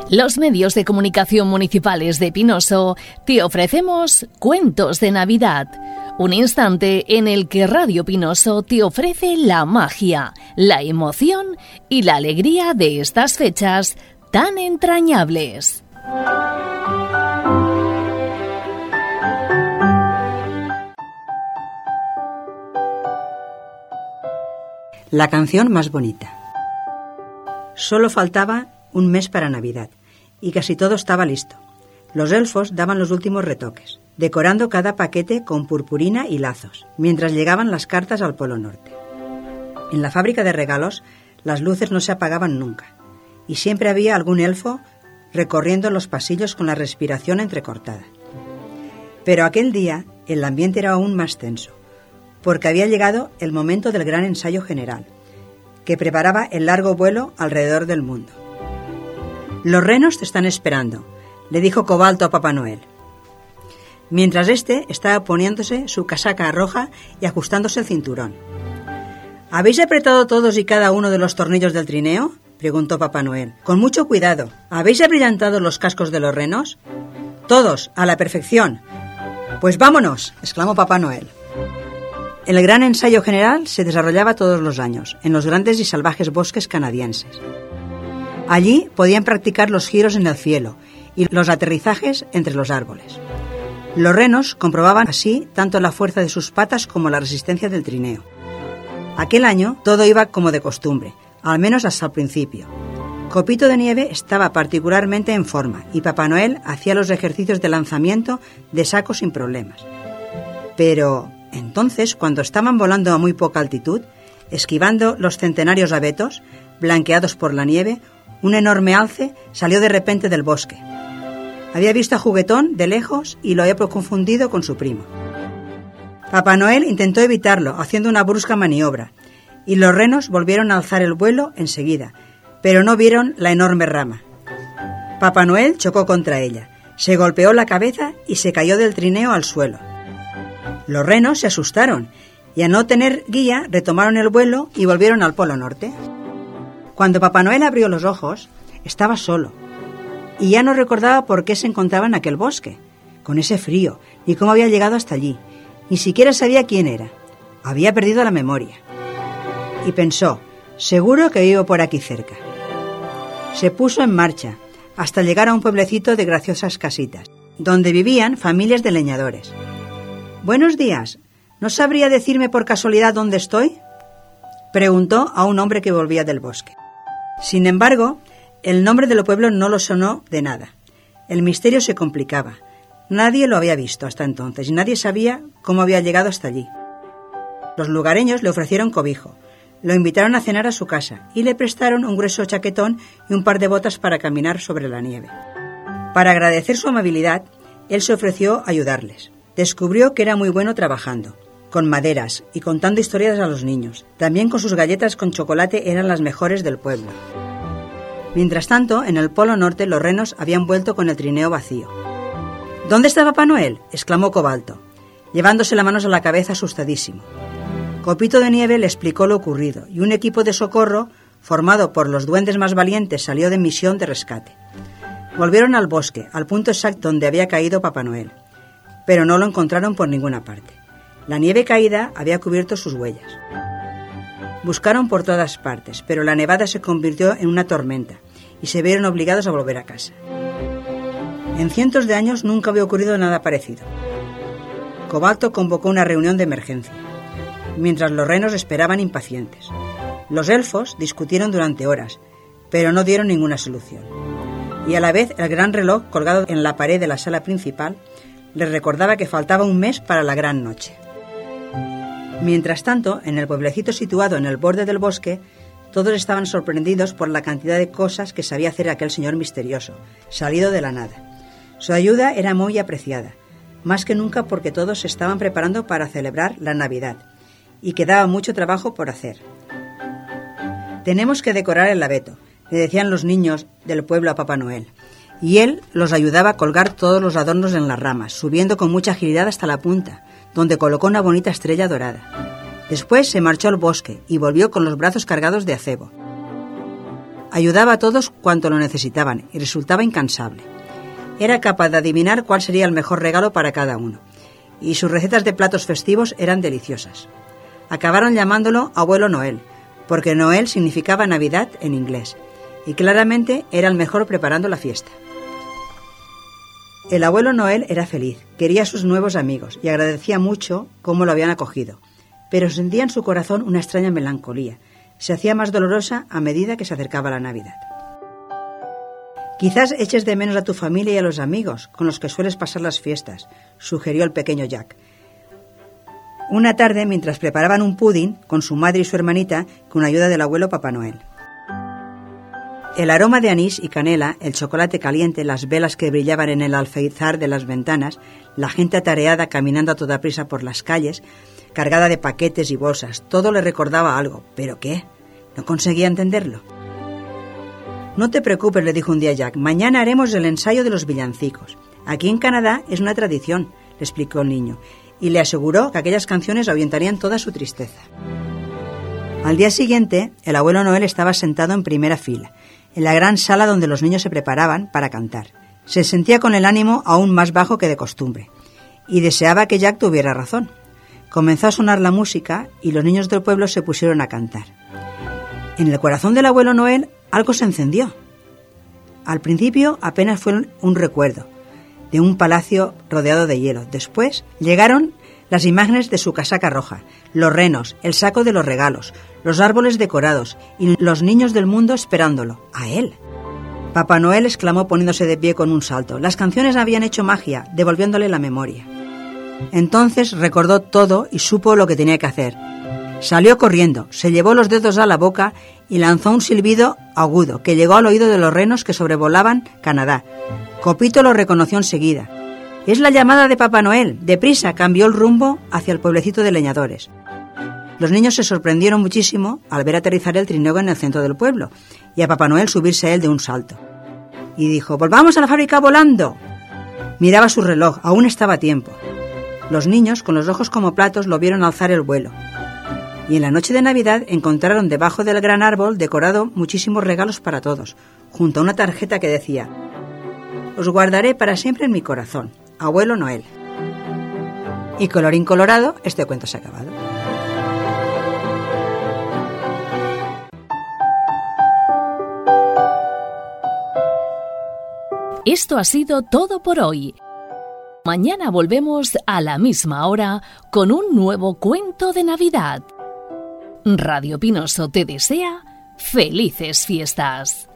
Los medios de comunicación municipales de Pinoso te ofrecemos Cuentos de Navidad, un instante en el que Radio Pinoso te ofrece la magia, la emoción y la alegría de estas fechas tan entrañables. La canción más bonita. Solo faltaba un mes para Navidad y casi todo estaba listo. Los elfos daban los últimos retoques, decorando cada paquete con purpurina y lazos, mientras llegaban las cartas al Polo Norte. En la fábrica de regalos, las luces no se apagaban nunca, y siempre había algún elfo recorriendo los pasillos con la respiración entrecortada. Pero aquel día el ambiente era aún más tenso, porque había llegado el momento del gran ensayo general, que preparaba el largo vuelo alrededor del mundo. «Los renos te están esperando», le dijo Cobalto a Papá Noel, mientras éste estaba poniéndose su casaca roja y ajustándose el cinturón. «¿Habéis apretado todos y cada uno de los tornillos del trineo?», preguntó Papá Noel. «Con mucho cuidado. ¿Habéis abrillantado los cascos de los renos?». «Todos, a la perfección». «Pues vámonos», exclamó Papá Noel. El gran ensayo general se desarrollaba todos los años, en los grandes y salvajes bosques canadienses. Allí podían practicar los giros en el cielo y los aterrizajes entre los árboles. Los renos comprobaban así tanto la fuerza de sus patas como la resistencia del trineo. Aquel año todo iba como de costumbre, al menos hasta el principio. Copito de Nieve estaba particularmente en forma y Papá Noel hacía los ejercicios de lanzamiento de saco sin problemas. Pero entonces, cuando estaban volando a muy poca altitud, esquivando los centenarios abetos, blanqueados por la nieve, un enorme alce salió de repente del bosque. Había visto a Juguetón de lejos y lo había confundido con su primo. Papá Noel intentó evitarlo, haciendo una brusca maniobra, y los renos volvieron a alzar el vuelo enseguida, pero no vieron la enorme rama. Papá Noel chocó contra ella, se golpeó la cabeza y se cayó del trineo al suelo. Los renos se asustaron y, al no tener guía, retomaron el vuelo y volvieron al Polo Norte. Cuando Papá Noel abrió los ojos, estaba solo y ya no recordaba por qué se encontraba en aquel bosque, con ese frío, ni cómo había llegado hasta allí. Ni siquiera sabía quién era. Había perdido la memoria. Y pensó, seguro que vivo por aquí cerca. Se puso en marcha hasta llegar a un pueblecito de graciosas casitas, donde vivían familias de leñadores. «Buenos días, ¿no sabría decirme por casualidad dónde estoy?», preguntó a un hombre que volvía del bosque. Sin embargo, el nombre del pueblo no lo sonó de nada. El misterio se complicaba. Nadie lo había visto hasta entonces y nadie sabía cómo había llegado hasta allí. Los lugareños le ofrecieron cobijo, lo invitaron a cenar a su casa y le prestaron un grueso chaquetón y un par de botas para caminar sobre la nieve. Para agradecer su amabilidad, él se ofreció a ayudarles. Descubrió que era muy bueno trabajando, con maderas y contando historias a los niños. También con sus galletas con chocolate eran las mejores del pueblo. Mientras tanto, en el Polo Norte los renos habían vuelto con el trineo vacío. «¿Dónde está Papá Noel?», exclamó Cobalto, llevándose las manos a la cabeza asustadísimo. Copito de Nieve le explicó lo ocurrido y un equipo de socorro, formado por los duendes más valientes, salió de misión de rescate. Volvieron al bosque, al punto exacto donde había caído Papá Noel, pero no lo encontraron por ninguna parte. La nieve caída había cubierto sus huellas. Buscaron por todas partes, pero la nevada se convirtió en una tormenta y se vieron obligados a volver a casa. En cientos de años nunca había ocurrido nada parecido. Cobalto convocó una reunión de emergencia, mientras los renos esperaban impacientes. Los elfos discutieron durante horas, pero no dieron ninguna solución. Y a la vez el gran reloj colgado en la pared de la sala principal les recordaba que faltaba un mes para la gran noche. Mientras tanto, en el pueblecito situado en el borde del bosque, todos estaban sorprendidos por la cantidad de cosas que sabía hacer aquel señor misterioso, salido de la nada. Su ayuda era muy apreciada, más que nunca porque todos se estaban preparando para celebrar la Navidad, y quedaba mucho trabajo por hacer. «Tenemos que decorar el abeto», le decían los niños del pueblo a Papá Noel, y él los ayudaba a colgar todos los adornos en las ramas, subiendo con mucha agilidad hasta la punta, donde colocó una bonita estrella dorada. Después se marchó al bosque y volvió con los brazos cargados de acebo. Ayudaba a todos cuanto lo necesitaban y resultaba incansable. Era capaz de adivinar cuál sería el mejor regalo para cada uno, y sus recetas de platos festivos eran deliciosas. Acabaron llamándolo Abuelo Noel, porque Noel significaba Navidad en inglés, y claramente era el mejor preparando la fiesta. El Abuelo Noel era feliz, quería a sus nuevos amigos y agradecía mucho cómo lo habían acogido, pero sentía en su corazón una extraña melancolía. Se hacía más dolorosa a medida que se acercaba la Navidad. Quizás eches de menos a tu familia y a los amigos con los que sueles pasar las fiestas, sugirió el pequeño Jack. Una tarde, mientras preparaban un pudding con su madre y su hermanita, con ayuda del abuelo Papá Noel. El aroma de anís y canela, el chocolate caliente, las velas que brillaban en el alféizar de las ventanas, la gente atareada caminando a toda prisa por las calles, cargada de paquetes y bolsas, todo le recordaba algo. ¿Pero qué? No conseguía entenderlo. No te preocupes, le dijo un día Jack, mañana haremos el ensayo de los villancicos. Aquí en Canadá es una tradición, le explicó el niño, y le aseguró que aquellas canciones ahuyentarían toda su tristeza. Al día siguiente, el Abuelo Noel estaba sentado en primera fila, en la gran sala donde los niños se preparaban para cantar. Se sentía con el ánimo aún más bajo que de costumbre, y deseaba que Jack tuviera razón. Comenzó a sonar la música y los niños del pueblo se pusieron a cantar. En el corazón del Abuelo Noel algo se encendió. Al principio apenas fue un recuerdo de un palacio rodeado de hielo. Después llegaron las imágenes de su casaca roja, los renos, el saco de los regalos, los árboles decorados y los niños del mundo esperándolo, a él. Papá Noel exclamó poniéndose de pie con un salto. Las canciones habían hecho magia, devolviéndole la memoria. Entonces recordó todo y supo lo que tenía que hacer. Salió corriendo, se llevó los dedos a la boca y lanzó un silbido agudo que llegó al oído de los renos que sobrevolaban Canadá. Copito lo reconoció enseguida. «Es la llamada de Papá Noel». Deprisa cambió el rumbo hacia el pueblecito de leñadores. Los niños se sorprendieron muchísimo al ver aterrizar el trineo en el centro del pueblo y a Papá Noel subirse a él de un salto. Y dijo: «¡Volvamos a la fábrica volando!». Miraba su reloj, aún estaba a tiempo. Los niños, con los ojos como platos, lo vieron alzar el vuelo. Y en la noche de Navidad encontraron debajo del gran árbol decorado muchísimos regalos para todos, junto a una tarjeta que decía: «Os guardaré para siempre en mi corazón, Abuelo Noel». Y colorín colorado, este cuento se ha acabado. Esto ha sido todo por hoy. Mañana volvemos a la misma hora con un nuevo cuento de Navidad. Radio Pinoso te desea felices fiestas.